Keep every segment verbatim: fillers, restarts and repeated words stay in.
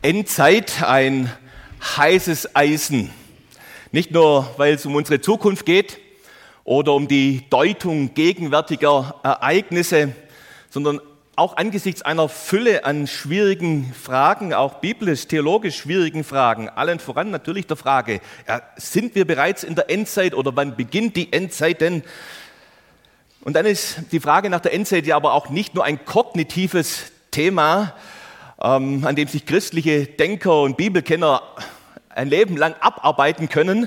Endzeit, ein heißes Eisen. Nicht nur, weil es um unsere Zukunft geht oder um die Deutung gegenwärtiger Ereignisse, sondern auch angesichts einer Fülle an schwierigen Fragen, auch biblisch, theologisch schwierigen Fragen, allen voran natürlich der Frage, ja, sind wir bereits in der Endzeit oder wann beginnt die Endzeit denn? Und dann ist die Frage nach der Endzeit ja aber auch nicht nur ein kognitives Thema, ähm, an dem sich christliche Denker und Bibelkenner ein Leben lang abarbeiten können.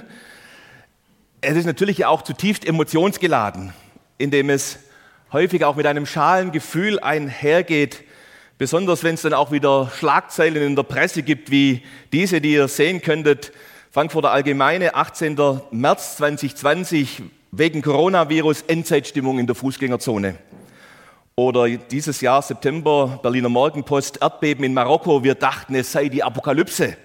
Es ist natürlich auch zutiefst emotionsgeladen, indem es häufig auch mit einem schalen Gefühl einhergeht, besonders wenn es dann auch wieder Schlagzeilen in der Presse gibt, wie diese, die ihr sehen könntet. Frankfurter Allgemeine, achtzehnten März zweitausendzwanzig, wegen Coronavirus Endzeitstimmung in der Fußgängerzone. Oder dieses Jahr, September, Berliner Morgenpost, Erdbeben in Marokko, wir dachten, es sei die Apokalypse.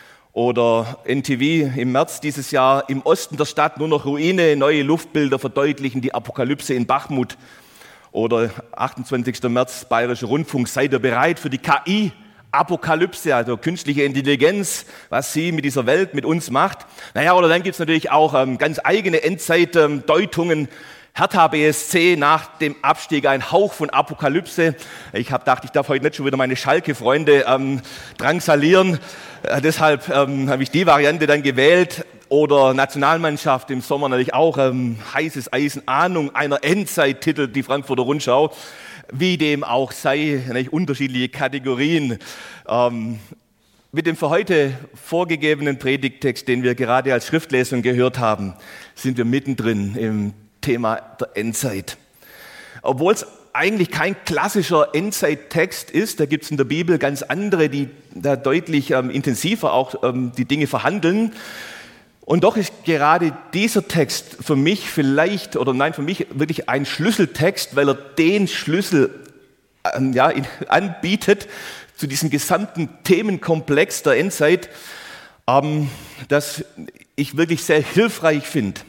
Oder N T V im März dieses Jahr, im Osten der Stadt nur noch Ruine, neue Luftbilder verdeutlichen die Apokalypse in Bachmut. Oder achtundzwanzigsten März, Bayerischer Rundfunk, seid ihr bereit für die K I-Apokalypse, also künstliche Intelligenz, was sie mit dieser Welt, mit uns macht. Naja, oder dann gibt es natürlich auch ähm, ganz eigene Endzeitdeutungen. Hertha B S C nach dem Abstieg, ein Hauch von Apokalypse. Ich habe gedacht, ich darf heute nicht schon wieder meine Schalke-Freunde ähm, drangsalieren. Äh, deshalb ähm, habe ich die Variante dann gewählt. Oder Nationalmannschaft im Sommer natürlich auch ähm, heißes Eisen, Ahnung einer Endzeit, titelt die Frankfurter Rundschau. Wie dem auch sei, nicht, unterschiedliche Kategorien. Ähm, mit dem für heute vorgegebenen Predigttext, den wir gerade als Schriftlesung gehört haben, sind wir mittendrin im Thema der Endzeit. Obwohl es eigentlich kein klassischer Endzeittext ist, da gibt es in der Bibel ganz andere, die da deutlich ähm, intensiver auch ähm, die Dinge verhandeln. Und doch ist gerade dieser Text für mich vielleicht, oder nein, für mich wirklich ein Schlüsseltext, weil er den Schlüssel ähm, ja, in, anbietet zu diesem gesamten Themenkomplex der Endzeit, ähm, das ich wirklich sehr hilfreich finde.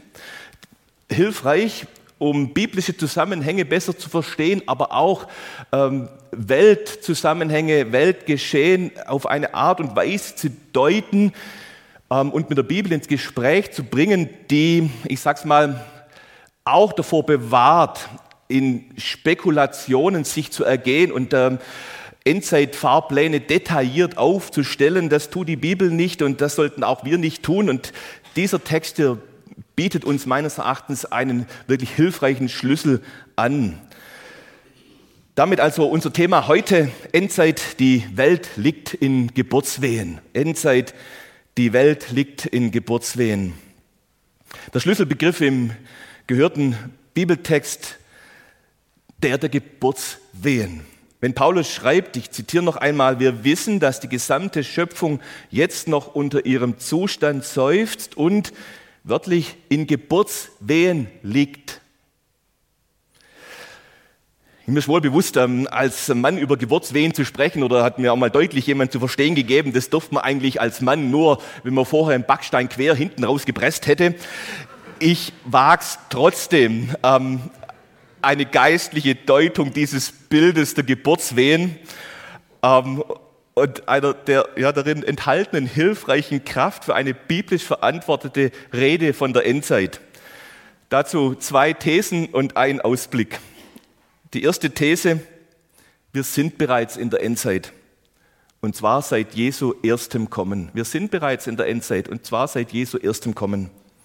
Hilfreich, um biblische Zusammenhänge besser zu verstehen, aber auch ähm, Weltzusammenhänge, Weltgeschehen auf eine Art und Weise zu deuten ähm, und mit der Bibel ins Gespräch zu bringen, die, ich sag's mal, auch davor bewahrt, in Spekulationen sich zu ergehen und ähm, Endzeitfahrpläne detailliert aufzustellen. Das tut die Bibel nicht und das sollten auch wir nicht tun. Und dieser Text hier bietet uns meines Erachtens einen wirklich hilfreichen Schlüssel an. Damit also unser Thema heute, Endzeit, die Welt liegt in Geburtswehen. Endzeit, die Welt liegt in Geburtswehen. Der Schlüsselbegriff im gehörten Bibeltext, der der Geburtswehen. Wenn Paulus schreibt, ich zitiere noch einmal, wir wissen, dass die gesamte Schöpfung jetzt noch unter ihrem Zustand seufzt und wörtlich in Geburtswehen liegt. Mir ist wohl bewusst, als Mann über Geburtswehen zu sprechen, oder hat mir auch mal deutlich jemand zu verstehen gegeben, das durfte man eigentlich als Mann nur, wenn man vorher einen Backstein quer hinten rausgepresst hätte. Ich wage es trotzdem, eine geistliche Deutung dieses Bildes der Geburtswehen und einer der ja, darin enthaltenen hilfreichen Kraft für eine biblisch verantwortete Rede von der Endzeit. Dazu zwei Thesen und ein Ausblick. Die erste These, wir sind bereits in der Endzeit. Und zwar seit Jesu erstem Kommen. Wir sind bereits in der Endzeit und zwar seit Jesu erstem Kommen.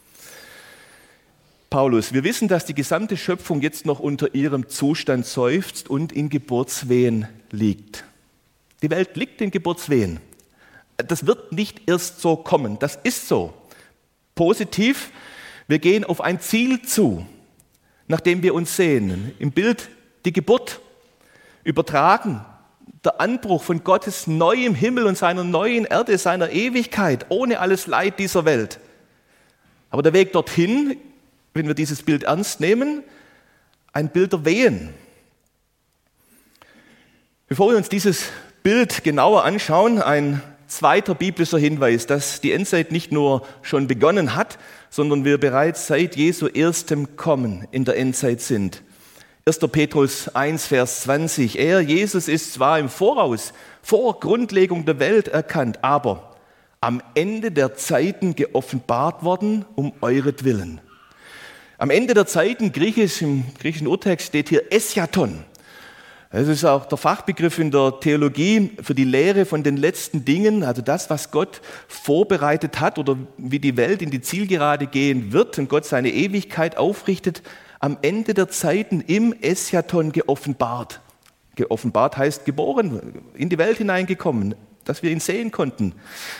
Paulus, wir wissen, dass die gesamte Schöpfung jetzt noch unter ihrem Zustand seufzt und in Geburtswehen liegt. Die Welt liegt in Geburtswehen. Das wird nicht erst so kommen, das ist so. Positiv, wir gehen auf ein Ziel zu, nach dem wir uns sehnen. Im Bild die Geburt, übertragen, der Anbruch von Gottes neuem Himmel und seiner neuen Erde, seiner Ewigkeit, ohne alles Leid dieser Welt. Aber der Weg dorthin, wenn wir dieses Bild ernst nehmen, ein Bild der Wehen. Bevor wir uns dieses Bild genauer anschauen, ein zweiter biblischer Hinweis, dass die Endzeit nicht nur schon begonnen hat, sondern wir bereits seit Jesu erstem Kommen in der Endzeit sind. erster Petrus eins, Vers zwanzig. Er, Jesus, ist zwar im Voraus, vor Grundlegung der Welt erkannt, aber am Ende der Zeiten geoffenbart worden, um euretwillen. Am Ende der Zeiten, griechisch, im griechischen Urtext steht hier Eschaton. Das ist auch der Fachbegriff in der Theologie für die Lehre von den letzten Dingen, also das, was Gott vorbereitet hat oder wie die Welt in die Zielgerade gehen wird und Gott seine Ewigkeit aufrichtet, am Ende der Zeiten im Eschaton geoffenbart. Geoffenbart heißt geboren, in die Welt hineingekommen, dass wir ihn sehen konnten.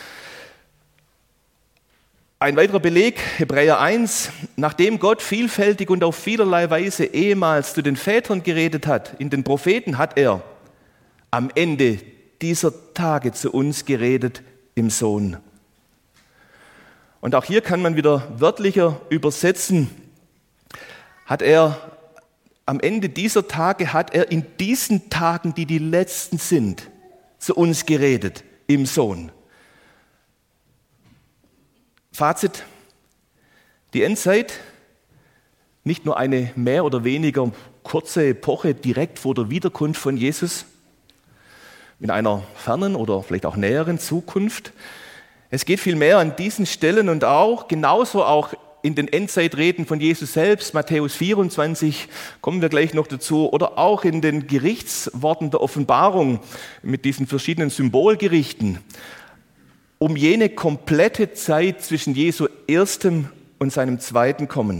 Ein weiterer Beleg, Hebräer eins, nachdem Gott vielfältig und auf vielerlei Weise ehemals zu den Vätern geredet hat, in den Propheten hat er am Ende dieser Tage zu uns geredet im Sohn. Und auch hier kann man wieder wörtlicher übersetzen, hat er am Ende dieser Tage, hat er in diesen Tagen, die die letzten sind, zu uns geredet im Sohn. Fazit, die Endzeit, nicht nur eine mehr oder weniger kurze Epoche direkt vor der Wiederkunft von Jesus, in einer fernen oder vielleicht auch näheren Zukunft. Es geht vielmehr an diesen Stellen und auch, genauso auch in den Endzeitreden von Jesus selbst, Matthäus vierundzwanzig, kommen wir gleich noch dazu, oder auch in den Gerichtsworten der Offenbarung mit diesen verschiedenen Symbolgerichten, um jene komplette Zeit zwischen Jesu erstem und seinem zweiten Kommen.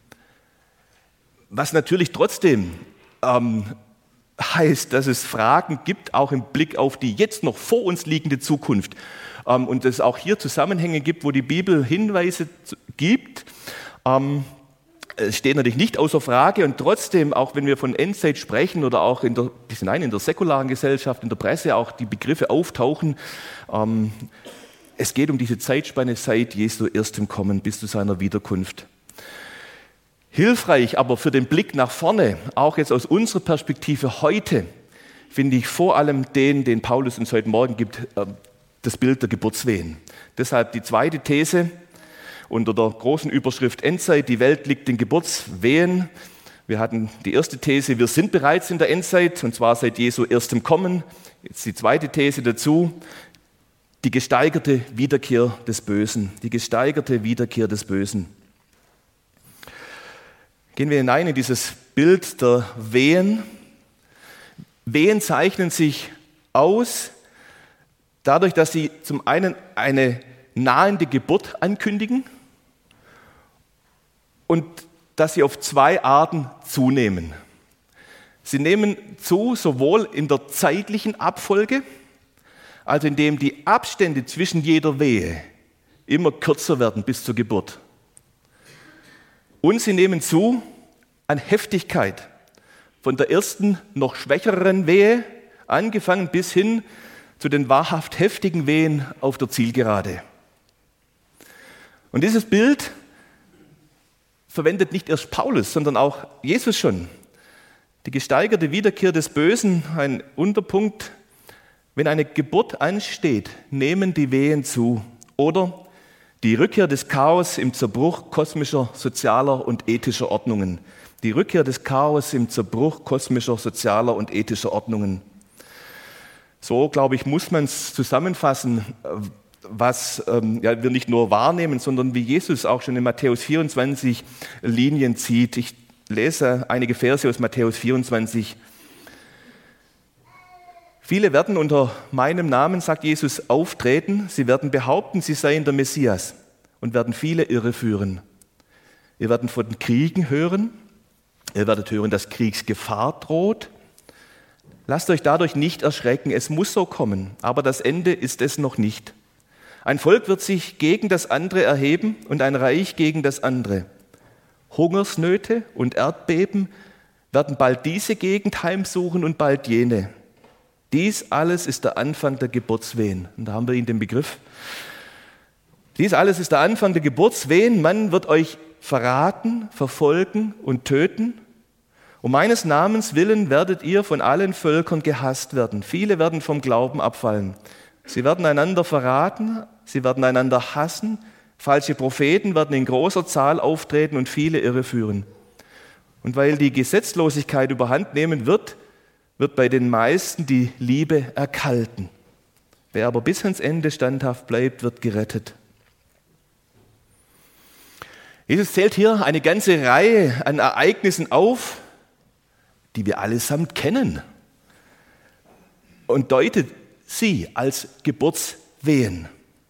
Was natürlich trotzdem ähm, heißt, dass es Fragen gibt, auch im Blick auf die jetzt noch vor uns liegende Zukunft. Ähm, und es auch hier Zusammenhänge gibt, wo die Bibel Hinweise gibt. Ähm, es steht natürlich nicht außer Frage und trotzdem, auch wenn wir von Endzeit sprechen oder auch in der, bis hinein in der säkularen Gesellschaft, in der Presse auch die Begriffe auftauchen, ähm, es geht um diese Zeitspanne seit Jesu erstem Kommen bis zu seiner Wiederkunft. Hilfreich aber für den Blick nach vorne, auch jetzt aus unserer Perspektive heute, finde ich vor allem den, den Paulus uns heute Morgen gibt, das Bild der Geburtswehen. Deshalb die zweite These unter der großen Überschrift Endzeit, die Welt liegt in Geburtswehen. Wir hatten die erste These, wir sind bereits in der Endzeit, und zwar seit Jesu erstem Kommen. Jetzt die zweite These dazu, die gesteigerte Wiederkehr des Bösen. Die gesteigerte Wiederkehr des Bösen. Gehen wir hinein in dieses Bild der Wehen. Wehen zeichnen sich aus dadurch, dass sie zum einen eine nahende Geburt ankündigen und dass sie auf zwei Arten zunehmen. Sie nehmen zu, sowohl in der zeitlichen Abfolge, also indem die Abstände zwischen jeder Wehe immer kürzer werden bis zur Geburt. Und sie nehmen zu an Heftigkeit, von der ersten noch schwächeren Wehe angefangen bis hin zu den wahrhaft heftigen Wehen auf der Zielgerade. Und dieses Bild verwendet nicht erst Paulus, sondern auch Jesus schon. Die gesteigerte Wiederkehr des Bösen, ein Unterpunkt. Wenn eine Geburt ansteht, nehmen die Wehen zu. Oder die Rückkehr des Chaos im Zerbruch kosmischer, sozialer und ethischer Ordnungen. Die Rückkehr des Chaos im Zerbruch kosmischer, sozialer und ethischer Ordnungen. So, glaube ich, muss man es zusammenfassen, was ähm, ja, wir nicht nur wahrnehmen, sondern wie Jesus auch schon in Matthäus vierundzwanzig Linien zieht. Ich lese einige Verse aus Matthäus vierundzwanzig. Viele werden unter meinem Namen, sagt Jesus, auftreten. Sie werden behaupten, sie seien der Messias und werden viele irreführen. Ihr werdet von Kriegen hören. Ihr werdet hören, dass Kriegsgefahr droht. Lasst euch dadurch nicht erschrecken. Es muss so kommen, aber das Ende ist es noch nicht. Ein Volk wird sich gegen das andere erheben und ein Reich gegen das andere. Hungersnöte und Erdbeben werden bald diese Gegend heimsuchen und bald jene. Dies alles ist der Anfang der Geburtswehen. Und da haben wir ihn den Begriff. Dies alles ist der Anfang der Geburtswehen. Man wird euch verraten, verfolgen und töten. Um meines Namens willen werdet ihr von allen Völkern gehasst werden. Viele werden vom Glauben abfallen. Sie werden einander verraten, sie werden einander hassen. Falsche Propheten werden in großer Zahl auftreten und viele irreführen. Und weil die Gesetzlosigkeit überhand nehmen wird, wird bei den meisten die Liebe erkalten. Wer aber bis ans Ende standhaft bleibt, wird gerettet. Jesus zählt hier eine ganze Reihe an Ereignissen auf, die wir allesamt kennen, und deutet sie als Geburtswehen.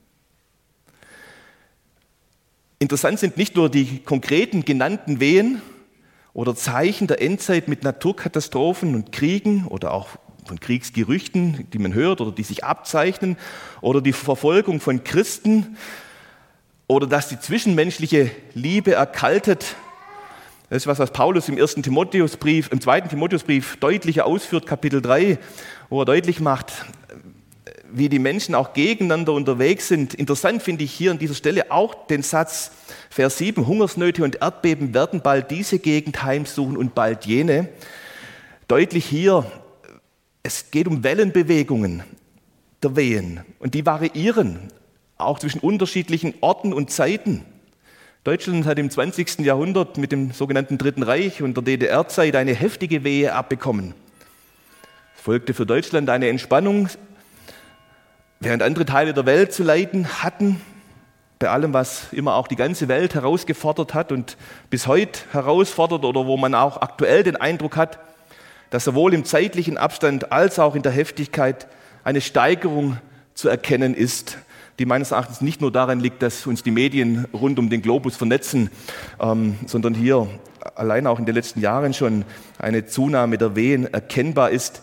Interessant sind nicht nur die konkreten genannten Wehen oder Zeichen der Endzeit mit Naturkatastrophen und Kriegen oder auch von Kriegsgerüchten, die man hört oder die sich abzeichnen, oder die Verfolgung von Christen oder dass die zwischenmenschliche Liebe erkaltet. Das ist was, was Paulus im ersten Timotheusbrief, im zweiten Timotheusbrief deutlicher ausführt, Kapitel drei, wo er deutlich macht, wie die Menschen auch gegeneinander unterwegs sind. Interessant finde ich hier an dieser Stelle auch den Satz, Vers sieben, Hungersnöte und Erdbeben werden bald diese Gegend heimsuchen und bald jene. Deutlich hier, es geht um Wellenbewegungen der Wehen und die variieren auch zwischen unterschiedlichen Orten und Zeiten. Deutschland hat im zwanzigsten Jahrhundert mit dem sogenannten Dritten Reich und der D D R-Zeit eine heftige Wehe abbekommen. Es folgte für Deutschland eine Entspannung, während andere Teile der Welt zu leiden hatten, bei allem, was immer auch die ganze Welt herausgefordert hat und bis heute herausfordert oder wo man auch aktuell den Eindruck hat, dass sowohl im zeitlichen Abstand als auch in der Heftigkeit eine Steigerung zu erkennen ist, die meines Erachtens nicht nur daran liegt, dass uns die Medien rund um den Globus vernetzen, ähm, sondern hier allein auch in den letzten Jahren schon eine Zunahme der Wehen erkennbar ist.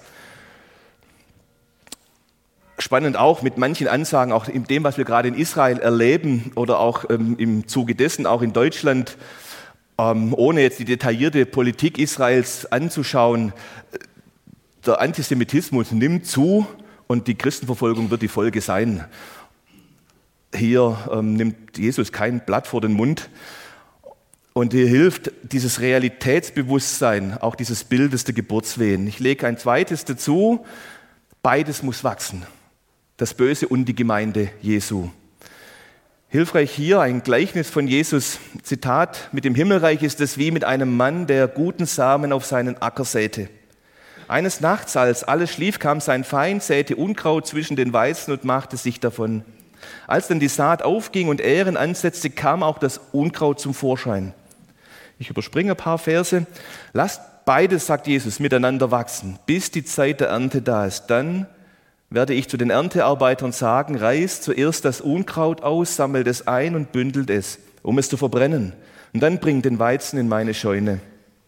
Spannend auch mit manchen Ansagen, auch in dem, was wir gerade in Israel erleben oder auch ähm, im Zuge dessen auch in Deutschland, ähm, ohne jetzt die detaillierte Politik Israels anzuschauen, der Antisemitismus nimmt zu und die Christenverfolgung wird die Folge sein. Hier ähm, nimmt Jesus kein Blatt vor den Mund und hier hilft dieses Realitätsbewusstsein, auch dieses Bildes der Geburtswehen. Ich lege ein zweites dazu, beides muss wachsen. Das Böse und die Gemeinde Jesu. Hilfreich hier ein Gleichnis von Jesus, Zitat, mit dem Himmelreich ist es wie mit einem Mann, der guten Samen auf seinen Acker säte. Eines Nachts, als alles schlief, kam sein Feind, säte Unkraut zwischen den Weizen und machte sich davon. Als dann die Saat aufging und Ähren ansetzte, kam auch das Unkraut zum Vorschein. Ich überspringe ein paar Verse. Lasst beides, sagt Jesus, miteinander wachsen, bis die Zeit der Ernte da ist. Dann werde ich zu den Erntearbeitern sagen, reißt zuerst das Unkraut aus, sammelt es ein und bündelt es, um es zu verbrennen. Und dann bringt den Weizen in meine Scheune.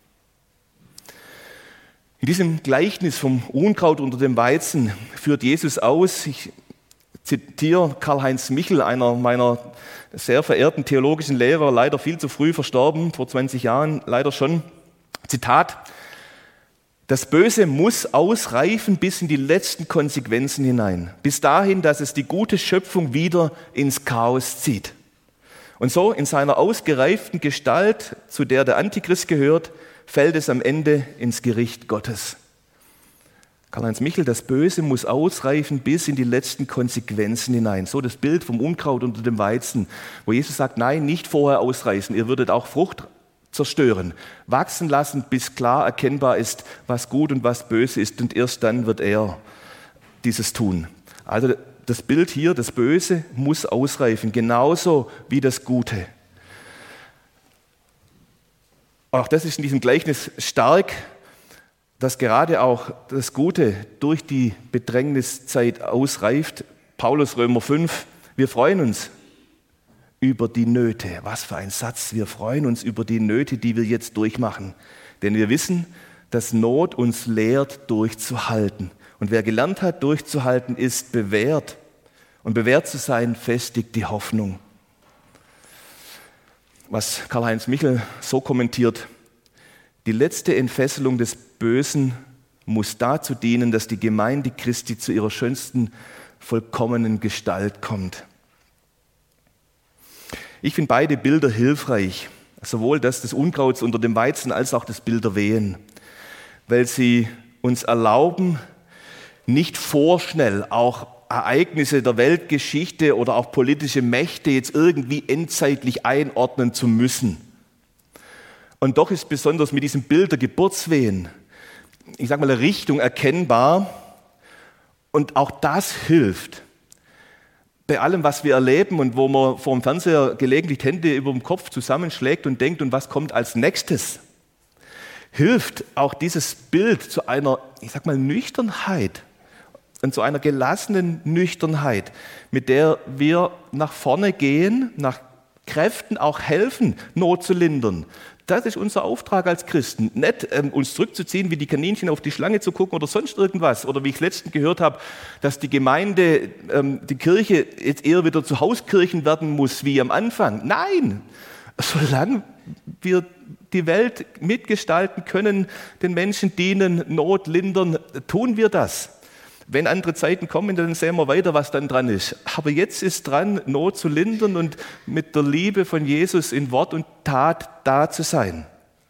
In diesem Gleichnis vom Unkraut unter dem Weizen führt Jesus aus, ich zitiere Karl-Heinz Michel, einer meiner sehr verehrten theologischen Lehrer, leider viel zu früh verstorben, vor zwanzig Jahren leider schon, Zitat, das Böse muss ausreifen bis in die letzten Konsequenzen hinein, bis dahin, dass es die gute Schöpfung wieder ins Chaos zieht. Und so in seiner ausgereiften Gestalt, zu der der Antichrist gehört, fällt es am Ende ins Gericht Gottes. Karl-Heinz Michel, das Böse muss ausreifen bis in die letzten Konsequenzen hinein. So das Bild vom Unkraut unter dem Weizen, wo Jesus sagt, nein, nicht vorher ausreißen, ihr würdet auch Frucht zerstören, wachsen lassen, bis klar erkennbar ist, was gut und was böse ist, und erst dann wird er dieses tun. Also das Bild hier, das Böse muss ausreifen, genauso wie das Gute. Auch das ist in diesem Gleichnis stark, dass gerade auch das Gute durch die Bedrängniszeit ausreift. Paulus Römer fünf, wir freuen uns über die Nöte. Was für ein Satz. Wir freuen uns über die Nöte, die wir jetzt durchmachen. Denn wir wissen, dass Not uns lehrt, durchzuhalten. Und wer gelernt hat, durchzuhalten, ist bewährt. Und bewährt zu sein, festigt die Hoffnung. Was Karl-Heinz Michel so kommentiert, die letzte Entfesselung des Bösen muss dazu dienen, dass die Gemeinde Christi zu ihrer schönsten, vollkommenen Gestalt kommt. Ich finde beide Bilder hilfreich, sowohl das des Unkrauts unter dem Weizen als auch das Bild der Wehen, weil sie uns erlauben, nicht vorschnell auch Ereignisse der Weltgeschichte oder auch politische Mächte jetzt irgendwie endzeitlich einordnen zu müssen Und doch ist besonders mit diesem Bild der Geburtswehen, ich sage mal, eine Richtung erkennbar. Und auch das hilft. Bei allem, was wir erleben und wo man vor dem Fernseher gelegentlich die Hände über dem Kopf zusammenschlägt und denkt, und was kommt als nächstes, hilft auch dieses Bild zu einer, ich sag mal, Nüchternheit und zu einer gelassenen Nüchternheit, mit der wir nach vorne gehen, nach Kräften auch helfen, Not zu lindern. Das ist unser Auftrag als Christen. Nicht ähm, uns zurückzuziehen, wie die Kaninchen auf die Schlange zu gucken oder sonst irgendwas. Oder wie ich letztens gehört habe, dass die Gemeinde, ähm, die Kirche jetzt eher wieder zu Hauskirchen werden muss wie am Anfang. Nein, solange wir die Welt mitgestalten können, den Menschen dienen, Not lindern, tun wir das. Wenn andere Zeiten kommen, dann sehen wir weiter, was dann dran ist. Aber jetzt ist dran, Not zu lindern und mit der Liebe von Jesus in Wort und Tat da zu sein.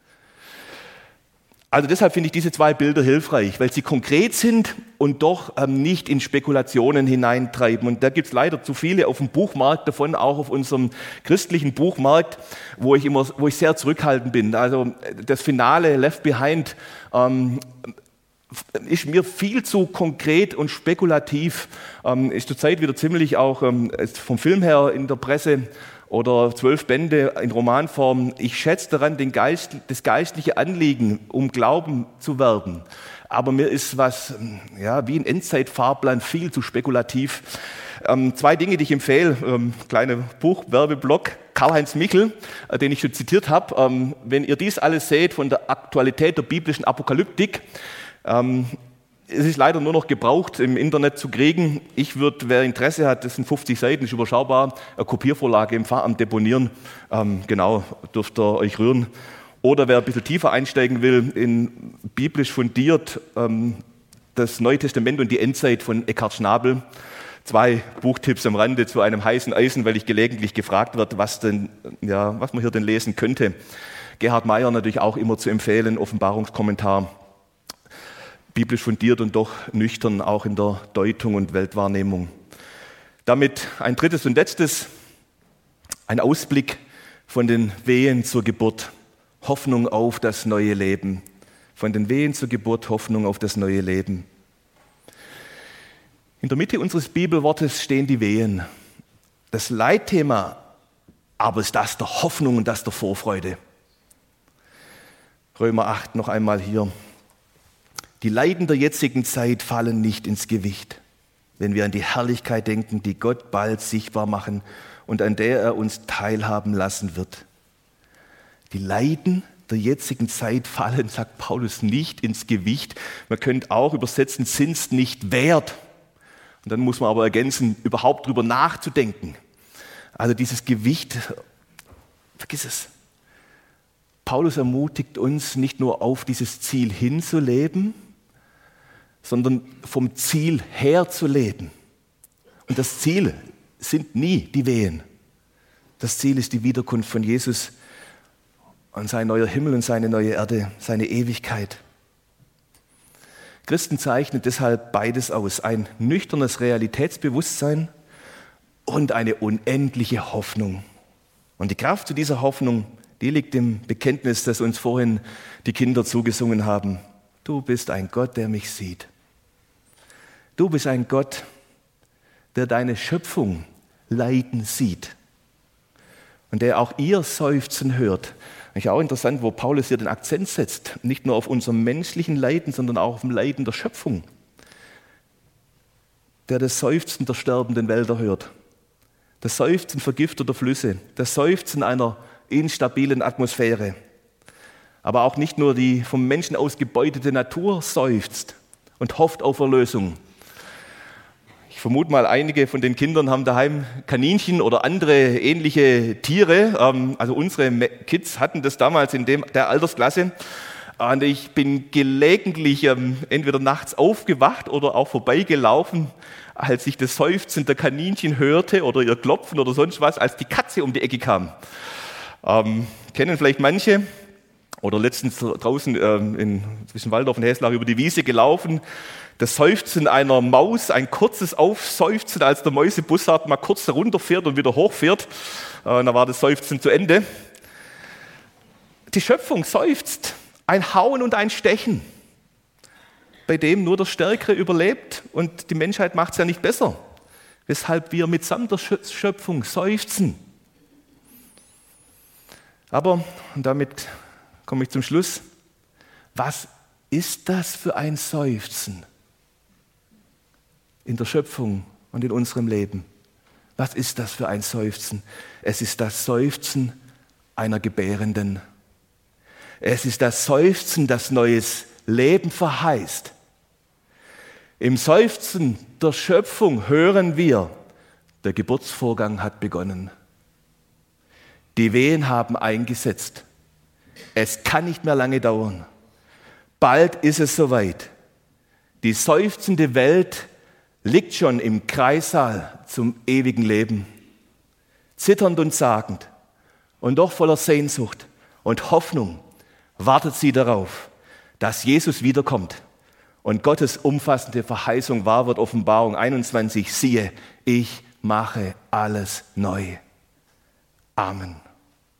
Also deshalb finde ich diese zwei Bilder hilfreich, weil sie konkret sind und doch ähm, nicht in Spekulationen hineintreiben. Und da gibt es leider zu viele auf dem Buchmarkt davon, auch auf unserem christlichen Buchmarkt, wo ich immer, wo ich sehr zurückhaltend bin. Also das Finale Left Behind ähm, ist mir viel zu konkret und spekulativ, ähm, ist zurzeit wieder ziemlich auch ähm, vom Film her in der Presse oder zwölf Bände in Romanform. Ich schätze daran den Geist, das geistliche Anliegen, um Glauben zu werden. Aber mir ist was, ja, wie ein Endzeitfahrplan viel zu spekulativ. Ähm, zwei Dinge, die ich empfehle, ähm, kleiner Buchwerbeblock, Karl-Heinz Michel, äh, den ich schon zitiert habe. Ähm, wenn ihr dies alles seht von der Aktualität der biblischen Apokalyptik, Ähm, es ist leider nur noch gebraucht im Internet zu kriegen. Ich würde, wer Interesse hat, das sind fünfzig Seiten, ist überschaubar, eine Kopiervorlage im Pfarramt deponieren. Ähm, genau, dürft ihr euch rühren. Oder wer ein bisschen tiefer einsteigen will, in biblisch fundiert ähm, das Neue Testament und die Endzeit von Eckhard Schnabel. Zwei Buchtipps am Rande zu einem heißen Eisen, weil ich gelegentlich gefragt wird, was denn, ja, was man hier denn lesen könnte. Gerhard Meyer natürlich auch immer zu empfehlen, Offenbarungskommentar. Biblisch fundiert und doch nüchtern, auch in der Deutung und Weltwahrnehmung. Damit ein drittes und letztes, ein Ausblick von den Wehen zur Geburt, Hoffnung auf das neue Leben. Von den Wehen zur Geburt, Hoffnung auf das neue Leben. In der Mitte unseres Bibelwortes stehen die Wehen. Das Leitthema aber ist das der Hoffnung und das der Vorfreude. Römer acht noch einmal hier. Die Leiden der jetzigen Zeit fallen nicht ins Gewicht, wenn wir an die Herrlichkeit denken, die Gott bald sichtbar machen und an der er uns teilhaben lassen wird. Die Leiden der jetzigen Zeit fallen, sagt Paulus, nicht ins Gewicht. Man könnte auch übersetzen, sind es nicht wert. Und dann muss man aber ergänzen, überhaupt drüber nachzudenken. Also dieses Gewicht, vergiss es. Paulus ermutigt uns, nicht nur auf dieses Ziel hinzuleben, sondern vom Ziel her zu leben. Und das Ziel sind nie die Wehen. Das Ziel ist die Wiederkunft von Jesus und sein neuer Himmel und seine neue Erde, seine Ewigkeit. Christen zeichnen deshalb beides aus, ein nüchternes Realitätsbewusstsein und eine unendliche Hoffnung. Und die Kraft zu dieser Hoffnung, die liegt im Bekenntnis, das uns vorhin die Kinder zugesungen haben. Du bist ein Gott, der mich sieht. Du bist ein Gott, der deine Schöpfung leiden sieht und der auch ihr Seufzen hört. Ist auch interessant, wo Paulus hier den Akzent setzt, nicht nur auf unserem menschlichen Leiden, sondern auch auf dem Leiden der Schöpfung. Der das Seufzen der sterbenden Wälder hört, das Seufzen vergifteter Flüsse, das Seufzen einer instabilen Atmosphäre. Aber auch nicht nur die vom Menschen ausgebeutete Natur seufzt und hofft auf Erlösung. Ich vermute mal, einige von den Kindern haben daheim Kaninchen oder andere ähnliche Tiere. Also unsere Kids hatten das damals in dem, der Altersklasse. Und ich bin gelegentlich entweder nachts aufgewacht oder auch vorbeigelaufen, als ich das Seufzen der Kaninchen hörte oder ihr Klopfen oder sonst was, als die Katze um die Ecke kam. Ähm, kennen vielleicht manche. Oder letztens draußen ähm, in, zwischen Waldorf und Häslach über die Wiese gelaufen. Das Seufzen einer Maus, ein kurzes Aufseufzen, als der Mäusebussard mal kurz runterfährt und wieder hochfährt. Äh, dann war das Seufzen zu Ende. Die Schöpfung seufzt, ein Hauen und ein Stechen, bei dem nur der Stärkere überlebt und die Menschheit macht es ja nicht besser, weshalb wir mitsamt der Schöpfung seufzen. Aber, und damit komme ich zum Schluss, was ist das für ein Seufzen in der Schöpfung und in unserem Leben? Was ist das für ein Seufzen? Es ist das Seufzen einer Gebärenden. Es ist das Seufzen, das neues Leben verheißt. Im Seufzen der Schöpfung hören wir, der Geburtsvorgang hat begonnen. Die Wehen haben eingesetzt. Es kann nicht mehr lange dauern. Bald ist es soweit. Die seufzende Welt liegt schon im Kreissaal zum ewigen Leben. Zitternd und sagend und doch voller Sehnsucht und Hoffnung wartet sie darauf, dass Jesus wiederkommt und Gottes umfassende Verheißung wahr wird. Offenbarung einundzwanzig, siehe, ich mache alles neu. Amen.